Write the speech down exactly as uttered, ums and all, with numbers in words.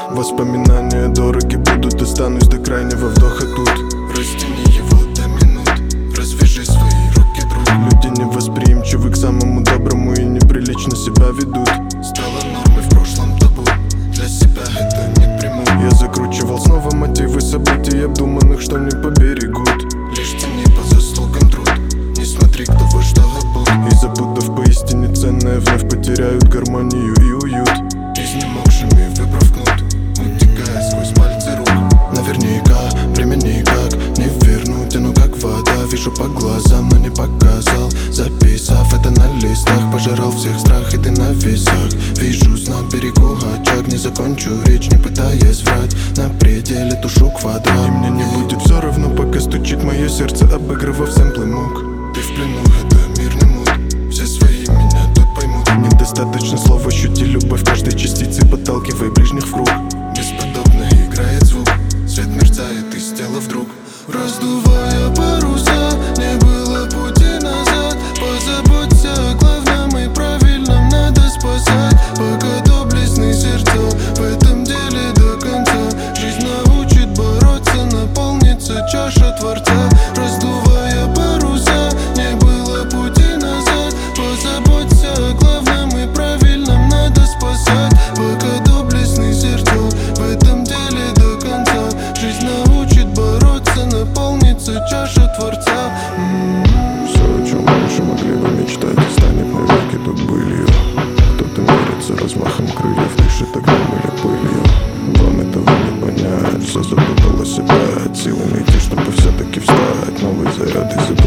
Воспоминания дороги будут, останусь до крайнего вдоха тут. Растяни его до минут, развяжи свои руки, друг. Люди невосприимчивы к самому доброму и неприлично себя ведут. Стало нормой в прошлом табу, для себя это не приму. Я закручивал снова мотивы событий обдуманных, что не поберегут. Лишь цени по заслугам труд, не смотри, кто во что обут. И забудов поистине ценное вновь потеряют гармонию и уют. Изнемогшими выбрав кнут, утекая сквозь пальцы рук. Наверняка время никак не вернуть, оно как вода. Вижу по глазам, но не показал, записав это на листах. Пожирал всех страх, и ты на весах. Вижу знак, берегу очаг. Не закончу речь, не пытаясь врать. На пределе тушу квадрат. И мне не будет все равно, пока стучит мое сердце, обыгрывав сэмплы мук. Ты в плену, это мирный мут, все свои меня тут поймут. Недостаточно слов, ощути любовь каждой частицы, подталкивай ближних в круг. Бесподобно играет звук, свет мерцает из тела вдруг. Раздувая паруса, не было пути назад. Позаботься о главном и правильном, надо спасать. Пока доблестный сердца, в этом деле до конца. Жизнь научит бороться, наполнится чаша Творца. Раздувая паруса, не было пути назад. Позаботься о главном и правильном, надо спасать. Пока доблестный сердца, в этом деле до конца. Жизнь научит бороться, наполнится чаша Творца. М-м-м. Все, о чем раньше могли бы мечтать, станет навеки тут былью. Кто-то мерится размахом крыльев, дышит огнем или пылью. Вам этого не понять, все запуталось опять. Силы найти, чтобы все-таки встать. Новый заряд и